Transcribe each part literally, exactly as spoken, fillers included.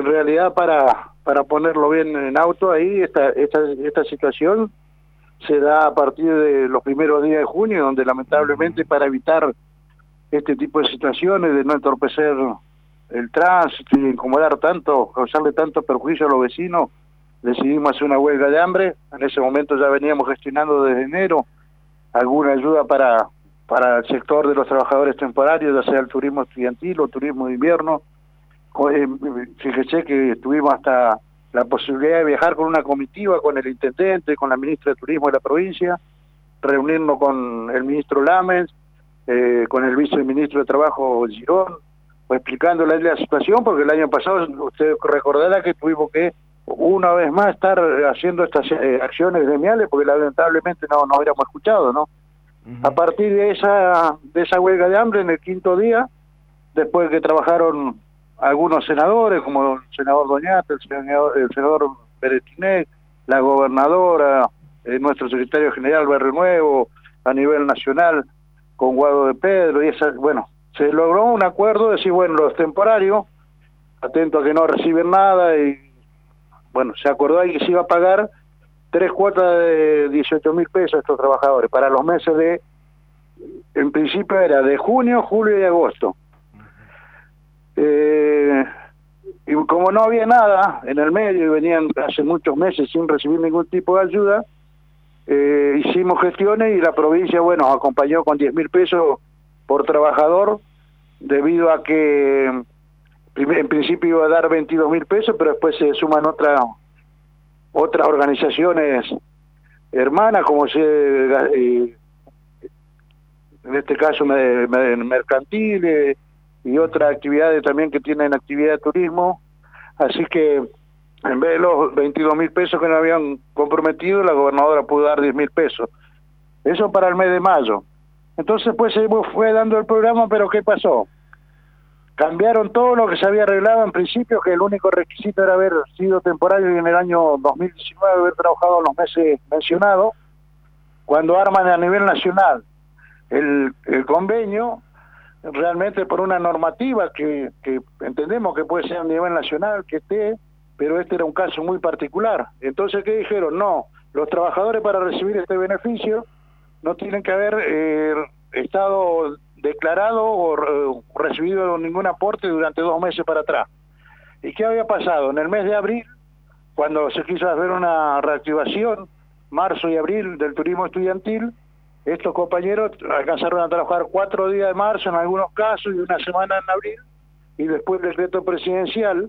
en realidad para para ponerlo bien en auto, ahí esta, esta, esta situación se da a partir de los primeros días de junio, donde lamentablemente para evitar este tipo de situaciones, de no entorpecer el tránsito y incomodar tanto, causarle tanto perjuicio a los vecinos, decidimos hacer una huelga de hambre. En ese momento ya veníamos gestionando desde enero alguna ayuda para, para el sector de los trabajadores temporarios, ya sea el turismo estudiantil o turismo de invierno. Fíjese que tuvimos hasta la posibilidad de viajar con una comitiva, con el intendente, con la ministra de Turismo de la provincia, reunirnos con el ministro Lames, eh, con el viceministro de Trabajo Girón, pues explicándole la situación, porque el año pasado usted recordará que tuvimos que una vez más estar haciendo estas eh, acciones gremiales, porque lamentablemente no nos hubiéramos escuchado, ¿no? Uh-huh. A partir de esa de esa huelga de hambre, en el quinto día, después que trabajaron algunos senadores, como el senador Doñate, el senador, el senador Beretinek, la gobernadora, eh, nuestro secretario general Barrio Nuevo, a nivel nacional, con Guado de Pedro, y esa, bueno, se logró un acuerdo de decir, bueno, los temporarios, atento a que no reciben nada, y bueno, se acordó ahí que se iba a pagar tres cuotas de dieciocho mil pesos a estos trabajadores, para los meses de, en principio era de junio, julio y agosto. Eh, y como no había nada en el medio y venían hace muchos meses sin recibir ningún tipo de ayuda, eh, hicimos gestiones y la provincia, bueno, acompañó con diez mil pesos por trabajador, debido a que en principio iba a dar veintidós mil pesos, pero después se suman otra, otras organizaciones hermanas, como se, eh, en este caso mercantiles, y otras actividades también que tienen actividad de turismo. Así que en vez de los veintidós mil pesos que nos habían comprometido, la gobernadora pudo dar diez mil pesos. Eso para el mes de mayo. Entonces pues se fue dando el programa, pero ¿qué pasó? Cambiaron todo lo que se había arreglado en principio, que el único requisito era haber sido temporario y en el año dos mil diecinueve haber trabajado los meses mencionados. Cuando arman a nivel nacional el, el convenio, realmente por una normativa que, que entendemos que puede ser a nivel nacional, que esté, pero este era un caso muy particular. Entonces, ¿qué dijeron? No, los trabajadores para recibir este beneficio no tienen que haber eh, estado declarado o eh, recibido ningún aporte durante dos meses para atrás. ¿Y qué había pasado? En el mes de abril, cuando se quiso hacer una reactivación, marzo y abril del turismo estudiantil, estos compañeros alcanzaron a trabajar cuatro días de marzo en algunos casos y una semana en abril, y después el decreto presidencial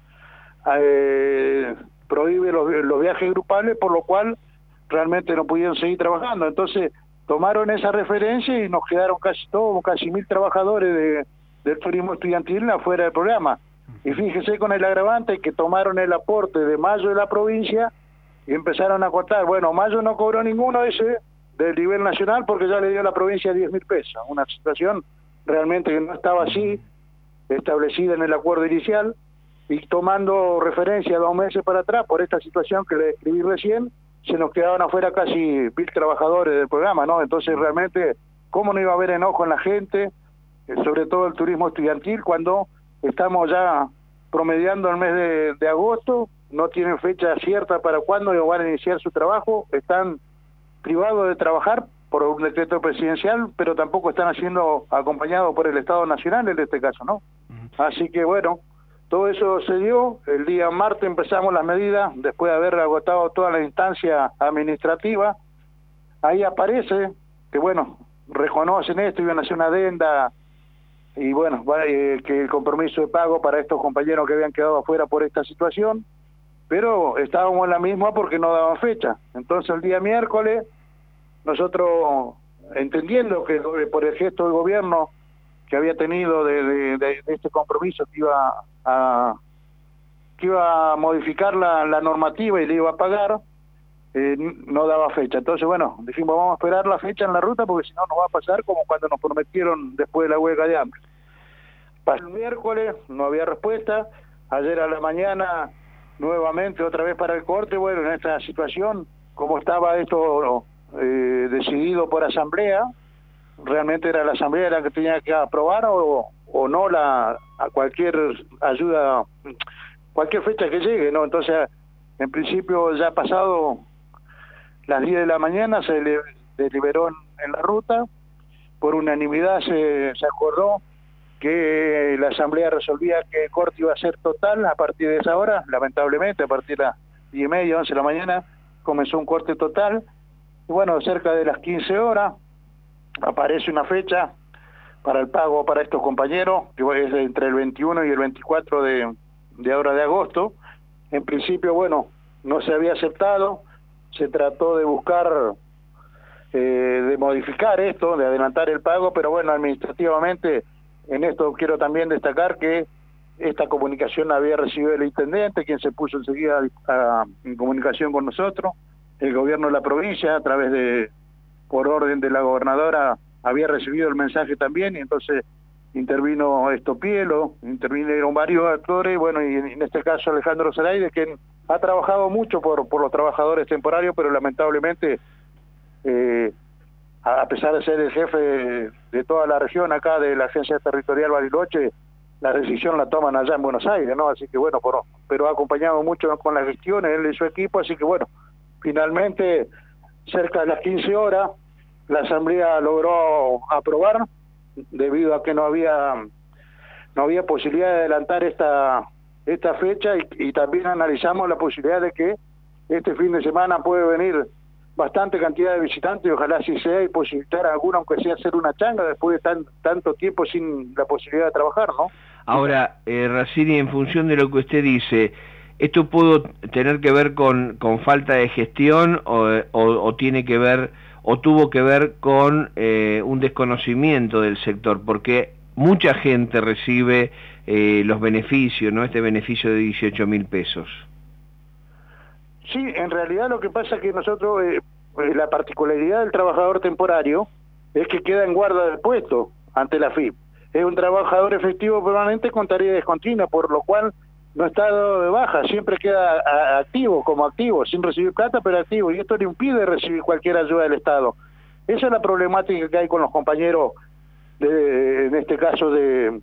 eh, prohíbe los, los viajes grupales, por lo cual realmente no pudieron seguir trabajando. Entonces tomaron esa referencia y nos quedaron casi todos, casi mil trabajadores de, del turismo estudiantil afuera del programa. Y fíjese con el agravante que tomaron el aporte de mayo de la provincia y empezaron a cortar. Bueno, mayo no cobró ninguno de ese del nivel nacional porque ya le dio a la provincia diez mil pesos, una situación realmente que no estaba así establecida en el acuerdo inicial, y tomando referencia dos meses para atrás por esta situación que le describí recién, se nos quedaban afuera casi mil trabajadores del programa, ¿no? Entonces realmente, ¿cómo no iba a haber enojo en la gente, eh, sobre todo el turismo estudiantil, cuando estamos ya promediando el mes de, de agosto, no tienen fecha cierta para cuándo van a iniciar su trabajo, están privados de trabajar por un decreto presidencial, pero tampoco están siendo acompañados por el Estado Nacional en este caso, ¿no? Uh-huh. Así que bueno, todo eso se dio. El día martes empezamos las medidas, después de haber agotado toda la instancia administrativa. Ahí aparece que, bueno, reconocen esto, iban a hacer una adenda, y bueno, eh, que el compromiso de pago para estos compañeros que habían quedado afuera por esta situación, pero estábamos en la misma porque no daban fecha. Entonces el día miércoles, nosotros, entendiendo que por el gesto del gobierno que había tenido de, de, de, de este compromiso que iba a que iba a modificar la, la normativa y le iba a pagar, eh, no daba fecha. Entonces, bueno, dijimos, vamos a esperar la fecha en la ruta porque si no nos va a pasar como cuando nos prometieron después de la huelga de hambre. Pasó el miércoles, no había respuesta. Ayer a la mañana, nuevamente, otra vez para el corte. Bueno, en esta situación, como estaba esto eh, decidido por asamblea, realmente era la asamblea la que tenía que aprobar o, o no la a cualquier ayuda, cualquier fecha que llegue, ¿no? Entonces, en principio ya pasado las diez de la mañana se le, deliberó en, en la ruta, por unanimidad se, se acordó que la asamblea resolvía que el corte iba a ser total a partir de esa hora. Lamentablemente, a partir de las diez y media, once de la mañana, comenzó un corte total. Y bueno, cerca de las quince horas aparece una fecha para el pago para estos compañeros, que es entre el veintiuno y el veinticuatro de, de ahora de agosto. En principio, bueno, no se había aceptado, se trató de buscar, eh, de modificar esto, de adelantar el pago, pero bueno, administrativamente, en esto quiero también destacar que esta comunicación la había recibido el intendente, quien se puso enseguida a, a, en comunicación con nosotros, el gobierno de la provincia, a través de, por orden de la gobernadora, había recibido el mensaje también, y entonces intervino Estopielo, intervinieron varios actores, bueno, y en este caso Alejandro Zoraide, quien ha trabajado mucho por, por los trabajadores temporarios, pero lamentablemente, eh, a pesar de ser el jefe de, de toda la región acá de la Agencia Territorial Bariloche, la decisión la toman allá en Buenos Aires, ¿no? Así que bueno, por, pero ha acompañado mucho con las gestiones, él y su equipo, así que bueno, finalmente, cerca de las quince horas, la Asamblea logró aprobar, debido a que no había no había posibilidad de adelantar esta esta fecha, y, y también analizamos la posibilidad de que este fin de semana puede venir bastante cantidad de visitantes, y ojalá así sea, y posibilitar a alguno, aunque sea hacer una changa, después de tan, tanto tiempo sin la posibilidad de trabajar, ¿no? Ahora, eh, Racini, en función de lo que usted dice, ¿esto pudo tener que ver con, con falta de gestión o, o, o tiene que ver, o tuvo que ver con eh, un desconocimiento del sector? Porque mucha gente recibe eh, los beneficios, ¿no? Este beneficio de dieciocho mil pesos. Sí, en realidad lo que pasa es que nosotros, eh, la particularidad del trabajador temporario es que queda en guarda del puesto ante la F I P. Es un trabajador efectivo permanente con tarea descontinua, por lo cual no está dado de baja, siempre queda a, activo, como activo, sin recibir plata, pero activo, y esto le impide recibir cualquier ayuda del Estado. Esa es la problemática que hay con los compañeros, de, en este caso de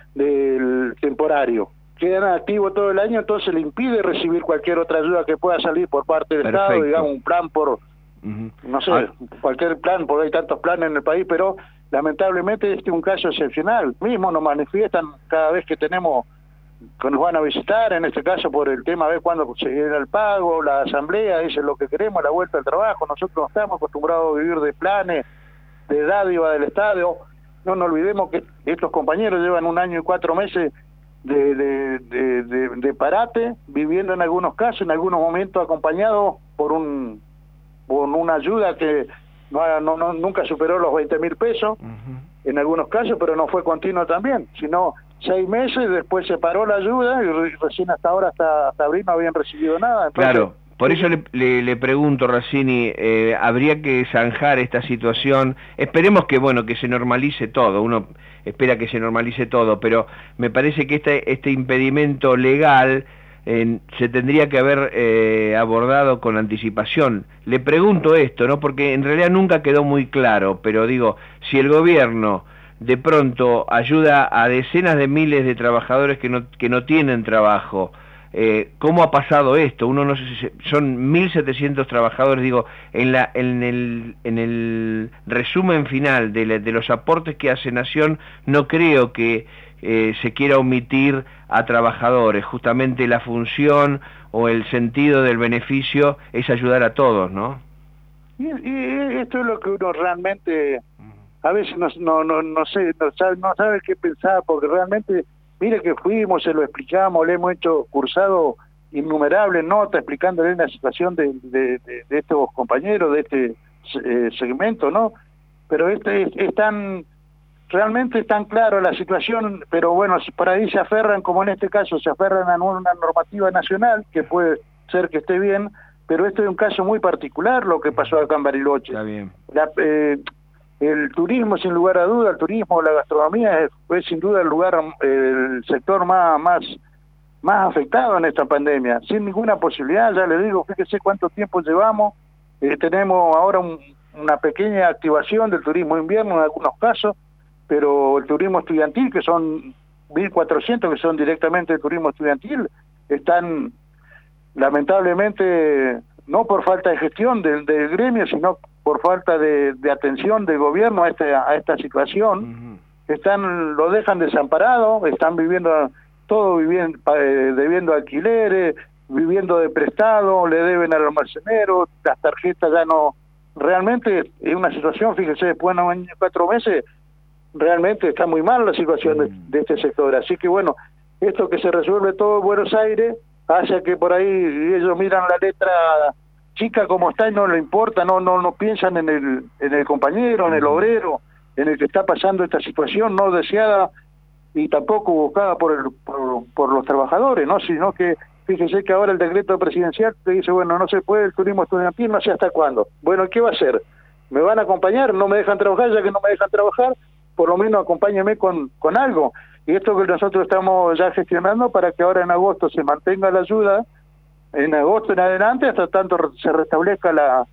del temporario. Quedan activos todo el año, entonces le impide recibir cualquier otra ayuda que pueda salir por parte del Perfecto. Estado, digamos, un plan por, uh-huh. no sé, ah. cualquier plan, porque hay tantos planes en el país, pero lamentablemente este es un caso excepcional. Mismo nos manifiestan cada vez que tenemos, que nos van a visitar, en este caso por el tema, a ver cuándo se llega el pago, la asamblea, dicen lo que queremos, la vuelta al trabajo. Nosotros no estamos acostumbrados a vivir de planes, de dádiva del Estado. No nos olvidemos que estos compañeros llevan un año y cuatro meses De, de, de, de, de parate, viviendo en algunos casos, en algunos momentos acompañados por un por una ayuda que no, no, no nunca superó los veinte mil pesos, uh-huh. en algunos casos, pero no fue continuo también, sino seis meses, después se paró la ayuda y re, recién hasta ahora, hasta, hasta abril, no habían recibido nada. Entonces, claro, por eso le, le, le pregunto, Racini, eh, habría que zanjar esta situación. Esperemos que, bueno, que se normalice todo, uno espera que se normalice todo, pero me parece que este, este impedimento legal eh, se tendría que haber eh, abordado con anticipación. Le pregunto esto, ¿no? Porque en realidad nunca quedó muy claro, pero digo, si el gobierno de pronto ayuda a decenas de miles de trabajadores que no, que no tienen trabajo, Eh, ¿cómo ha pasado esto? Uno no sé si son mil setecientos trabajadores, digo, en la en el en el resumen final de, la, de los aportes que hace Nación, no creo que eh, se quiera omitir a trabajadores. Justamente la función o el sentido del beneficio es ayudar a todos, ¿no? Y, y esto es lo que uno realmente a veces no no no, no sé, no sabe, no sabe qué pensar, porque realmente, mire que fuimos, se lo explicamos, le hemos hecho cursado innumerables notas explicándole la situación de, de, de, de estos compañeros, de este eh, segmento, ¿no? Pero este es, es tan, realmente es tan claro la situación, pero bueno, si por ahí se aferran, como en este caso, se aferran a una normativa nacional, que puede ser que esté bien, pero este es un caso muy particular, lo que pasó acá en Bariloche. Está bien. La, eh, El turismo, sin lugar a duda, el turismo, la gastronomía es, es sin duda el lugar, el sector más, más, más afectado en esta pandemia, sin ninguna posibilidad. Ya le digo, fíjese cuánto tiempo llevamos, eh, tenemos ahora un, una pequeña activación del turismo invierno en algunos casos, pero el turismo estudiantil, que son mil cuatrocientos que son directamente de turismo estudiantil, están lamentablemente, no por falta de gestión del, del gremio, sino por falta de, de atención del gobierno a, este, a esta situación. Uh-huh. Están, lo dejan desamparado, están viviendo, todo viviendo, eh, debiendo alquileres, viviendo de prestado, le deben al almacenero, las tarjetas ya no... Realmente es una situación, fíjese, después de un año, cuatro meses, realmente está muy mal la situación de, de este sector. Así que bueno, esto que se resuelve todo en Buenos Aires, hace que por ahí ellos miran la letra chica como está y no le importa, no no no piensan en el en el compañero, en el obrero, en el que está pasando esta situación no deseada y tampoco buscada por, el, por, por los trabajadores, no, sino que fíjese que ahora el decreto presidencial te dice, bueno, no se puede el turismo estudiantil, no sé hasta cuándo. Bueno, ¿qué va a hacer? ¿Me van a acompañar? ¿No me dejan trabajar? Ya que no me dejan trabajar, por lo menos acompáñeme con, con algo. Y esto que nosotros estamos ya gestionando para que ahora en agosto se mantenga la ayuda, en agosto en adelante, hasta tanto se restablezca la,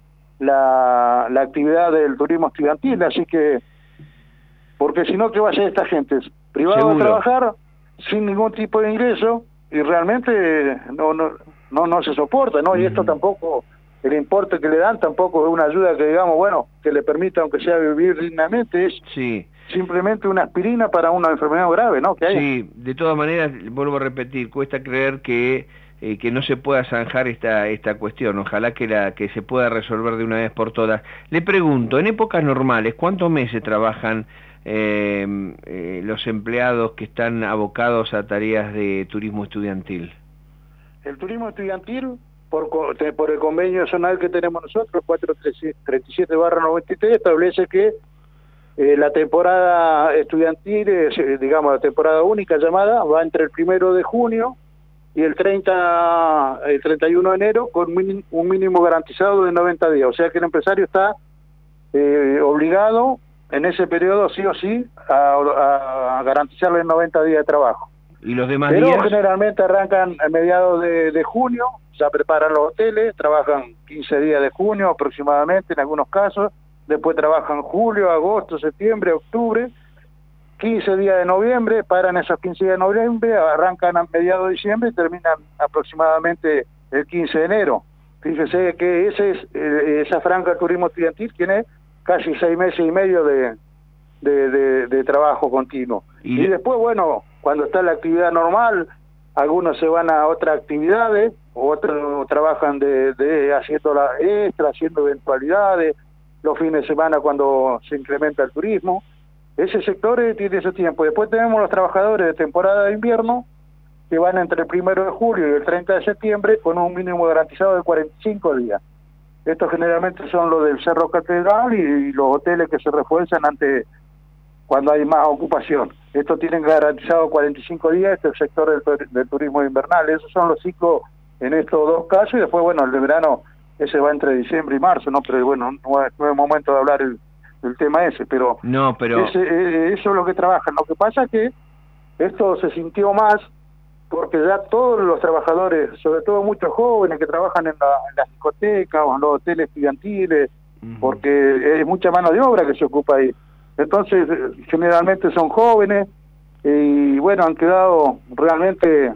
la, la actividad del turismo estudiantil. Así que, porque si no, ¿qué va a hacer esta gente? Privado de trabajar, sin ningún tipo de ingreso, y realmente no no no no se soporta, ¿no? Y esto tampoco, el importe que le dan tampoco es una ayuda que digamos, bueno, que le permita aunque sea vivir dignamente, es sí. simplemente una aspirina para una enfermedad grave, ¿no? Que hay. Sí, de todas maneras, vuelvo a repetir, cuesta creer que eh, que no se pueda zanjar esta esta cuestión, ojalá que la que se pueda resolver de una vez por todas. Le pregunto, en épocas normales, ¿cuántos meses trabajan Eh, eh, los empleados que están abocados a tareas de turismo estudiantil? El turismo estudiantil, por, por el convenio zonal que tenemos nosotros, cuatrocientos treinta y siete barra noventa y tres, establece que eh, la temporada estudiantil, eh, digamos la temporada única llamada, va entre el primero de junio y el treinta, el treinta y uno de enero, con un mínimo garantizado de noventa días. O sea que el empresario está eh, obligado en ese periodo sí o sí a, a garantizarle noventa días de trabajo. ¿Y los demás Pero días? Generalmente arrancan a mediados de, de junio, ya preparan los hoteles, trabajan quince días de junio aproximadamente en algunos casos, después trabajan julio, agosto, septiembre, octubre, quince días de noviembre, paran esos quince días de noviembre, arrancan a mediados de diciembre y terminan aproximadamente el quince de enero. Fíjese que ese es eh, esa franja de turismo estudiantil tiene casi seis meses y medio de, de, de, de trabajo continuo. Y, y después, bueno, cuando está la actividad normal, algunos se van a otras actividades, otros trabajan de, de haciendo la extra, haciendo eventualidades, los fines de semana cuando se incrementa el turismo. Ese sector tiene ese tiempo. Después tenemos los trabajadores de temporada de invierno, que van entre el primero de julio y el treinta de septiembre con un mínimo garantizado de cuarenta y cinco días. Estos generalmente son los del Cerro Catedral y, y los hoteles que se refuerzan ante cuando hay más ocupación. Estos tienen garantizado cuarenta y cinco días, este es el sector del, del turismo invernal. Esos son los ciclos en estos dos casos y después, bueno, el de verano, ese va entre diciembre y marzo, ¿no? Pero bueno, no es, no es momento de hablar el, el tema ese, pero, no, pero... Ese, eh, eso es lo que trabajan. Lo que pasa es que esto se sintió más porque ya todos los trabajadores, sobre todo muchos jóvenes que trabajan en, la, en las discotecas o en los hoteles estudiantiles, uh-huh. porque es mucha mano de obra que se ocupa ahí. Entonces, generalmente son jóvenes y, bueno, han quedado realmente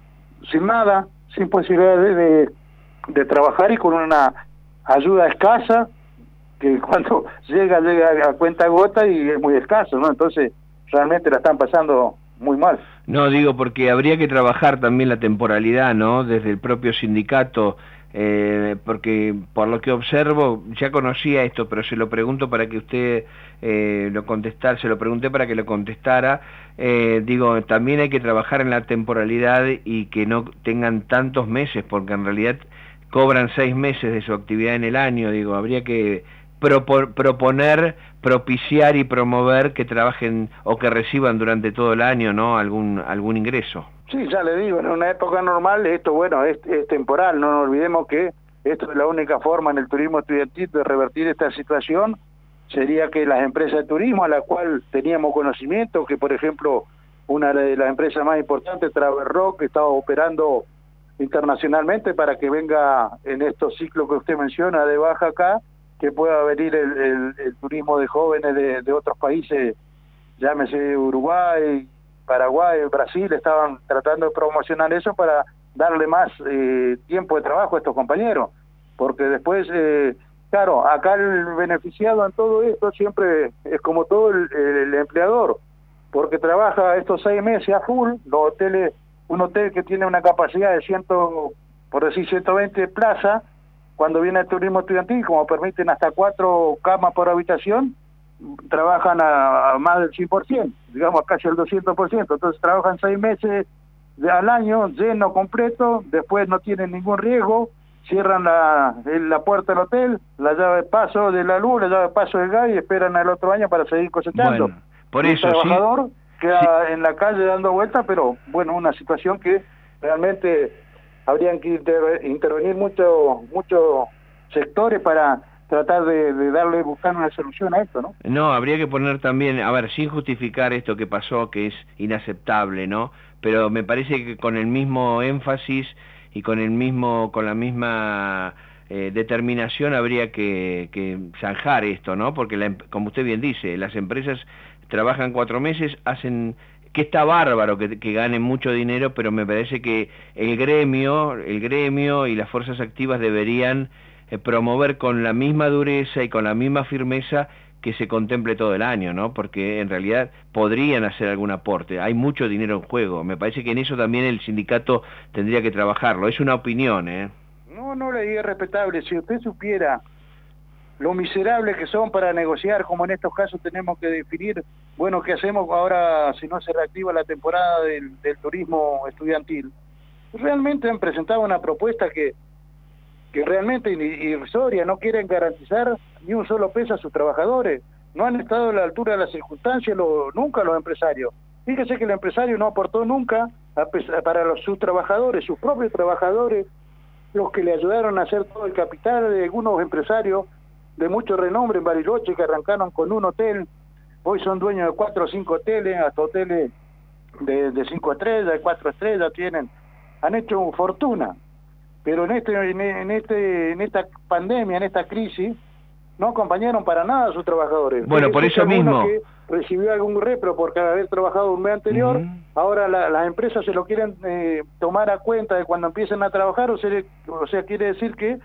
sin nada, sin posibilidad de, de, de trabajar y con una ayuda escasa, que cuando llega, llega a cuenta gota y es muy escaso, ¿no? Entonces, realmente la están pasando muy mal. No, digo, porque habría que trabajar también la temporalidad, ¿no? Desde el propio sindicato, eh, porque por lo que observo, ya conocía esto, pero se lo pregunto para que usted eh, lo contestara, se lo pregunté para que lo contestara, eh, digo, también hay que trabajar en la temporalidad y que no tengan tantos meses, porque en realidad cobran seis meses de su actividad en el año, digo, habría que Propo, proponer, propiciar y promover que trabajen o que reciban durante todo el año, ¿no? Algún algún ingreso. Sí, ya le digo, en una época normal esto, bueno, es, es temporal, no nos olvidemos que esto es la única forma en el turismo estudiantil de revertir esta situación, sería que las empresas de turismo a la cual teníamos conocimiento, que por ejemplo una de las empresas más importantes, Travel Rock, que estaba operando internacionalmente para que venga en estos ciclos que usted menciona de baja acá, que pueda venir el, el, el turismo de jóvenes de, de otros países, llámese Uruguay, Paraguay, Brasil, estaban tratando de promocionar eso para darle más eh, tiempo de trabajo a estos compañeros, porque después, eh, claro, acá el beneficiado en todo esto siempre es como todo el, el empleador, porque trabaja estos seis meses a full. Los hoteles, un hotel que tiene una capacidad de ciento, por decir ciento veinte plazas, cuando viene el turismo estudiantil, como permiten hasta cuatro camas por habitación, trabajan a, a más del cien por ciento, digamos casi el doscientos por ciento, entonces trabajan seis meses de, al año, lleno completo, después no tienen ningún riesgo, cierran la, la puerta del hotel, la llave de paso de la luz, la llave de paso del gas y esperan el otro año para seguir cosechando. Bueno, por eso, el trabajador sí, queda sí. en la calle dando vueltas, pero bueno, una situación que realmente habrían que inter, intervenir muchos muchos sectores para tratar de, de darle, buscar una solución a esto, ¿no? No, habría que poner también, a ver, sin justificar esto que pasó, que es inaceptable, ¿no? Pero me parece que con el mismo énfasis y con el mismo, con la misma eh, determinación habría que, que zanjar esto, ¿no? Porque, la, como usted bien dice, las empresas trabajan cuatro meses, hacen... que está bárbaro que, que ganen mucho dinero, pero me parece que el gremio, el gremio y las fuerzas activas deberían eh, promover con la misma dureza y con la misma firmeza que se contemple todo el año, ¿no? Porque en realidad podrían hacer algún aporte, hay mucho dinero en juego, me parece que en eso también el sindicato tendría que trabajarlo, es una opinión, ¿eh? No, no le diga respetable, si usted supiera lo miserables que son para negociar, como en estos casos tenemos que definir, bueno, ¿qué hacemos ahora si no se reactiva la temporada del, del turismo estudiantil? Realmente han presentado una propuesta que, que realmente irrisoria, no quieren garantizar ni un solo peso a sus trabajadores, no han estado a la altura de las circunstancias lo, nunca los empresarios. Fíjese que el empresario no aportó nunca a pesar, para los, sus trabajadores, sus propios trabajadores, los que le ayudaron a hacer todo el capital de algunos empresarios de mucho renombre en Bariloche, que arrancaron con un hotel, hoy son dueños de cuatro o cinco hoteles, hasta hoteles de, de cinco estrellas, de cuatro estrellas tienen, han hecho fortuna, pero en este, en, en este, en esta pandemia, en esta crisis, no acompañaron para nada a sus trabajadores. Bueno, por eso mismo. Que recibió algún repro por haber trabajado un mes anterior, uh-huh. Ahora la, las empresas se lo quieren eh, tomar a cuenta de cuando empiecen a trabajar, o sea, o sea, quiere decir que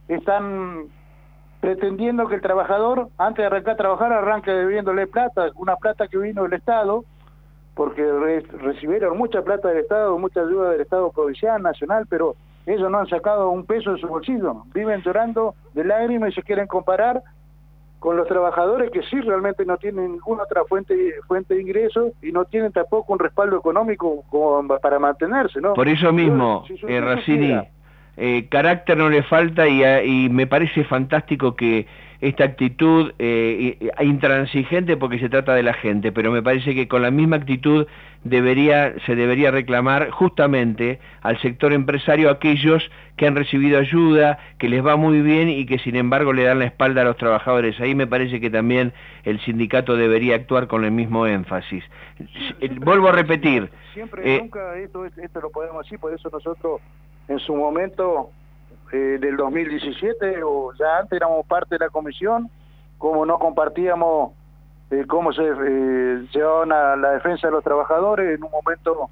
están pretendiendo que el trabajador, antes de arrancar a trabajar, arranque debiéndole plata, una plata que vino del Estado, porque re, recibieron mucha plata del Estado, mucha ayuda del Estado provincial, nacional, pero ellos no han sacado un peso de su bolsillo, viven llorando de lágrimas y se quieren comparar con los trabajadores que sí realmente no tienen ninguna otra fuente fuente de ingresos y no tienen tampoco un respaldo económico como para mantenerse, ¿no? Por eso mismo, si eh, Racini, eh, carácter no le falta y, y me parece fantástico que esta actitud eh, intransigente, porque se trata de la gente, pero me parece que con la misma actitud debería se debería reclamar justamente al sector empresario, aquellos que han recibido ayuda, que les va muy bien y que sin embargo le dan la espalda a los trabajadores. Ahí me parece que también el sindicato debería actuar con el mismo énfasis. Sí, vuelvo a repetir. Siempre, eh, nunca, esto, esto lo podemos decir, por eso nosotros en su momento eh, del dos mil diecisiete o ya antes éramos parte de la comisión, como no compartíamos eh, cómo se eh, llevaba la, la defensa de los trabajadores, en un momento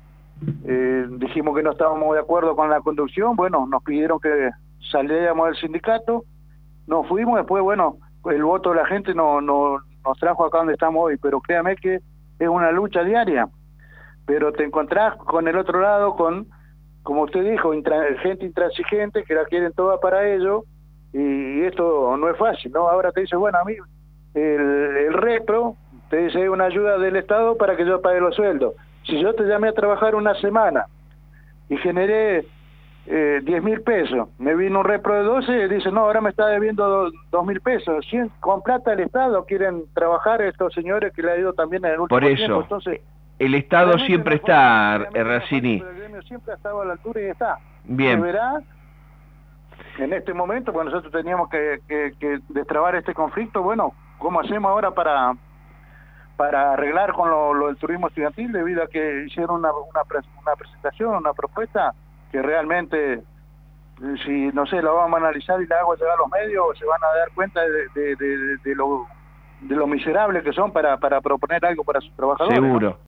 eh, dijimos que no estábamos de acuerdo con la conducción, bueno, nos pidieron que saliéramos del sindicato, nos fuimos, después, bueno, el voto de la gente no, no, nos trajo acá donde estamos hoy, pero créame que es una lucha diaria, pero te encontrás con el otro lado, con, como usted dijo, intra, gente intransigente que la quieren toda para ellos, y, y esto no es fácil, ¿no? Ahora te dice, bueno, a mí el, el repro te dice una ayuda del Estado para que yo pague los sueldos. Si yo te llamé a trabajar una semana y generé eh, diez mil pesos, me vino un repro de doce y dice, no, ahora me está debiendo dos mil pesos. Si con plata del Estado quieren trabajar estos señores que le ha ido también en el último Por eso, tiempo. Entonces, el Estado siempre no está, Racini. El gremio siempre ha estado a la altura y está. Bien. Deberá, en este momento, cuando nosotros teníamos que, que, que destrabar este conflicto, bueno, ¿cómo hacemos ahora para para arreglar con lo, lo del turismo estudiantil, debido a que hicieron una, una, una presentación, una propuesta que realmente, si no sé, la vamos a analizar y la hago llegar a los medios, se van a dar cuenta de, de, de, de, lo, de lo miserables que son para, para proponer algo para sus trabajadores? Seguro. ¿No?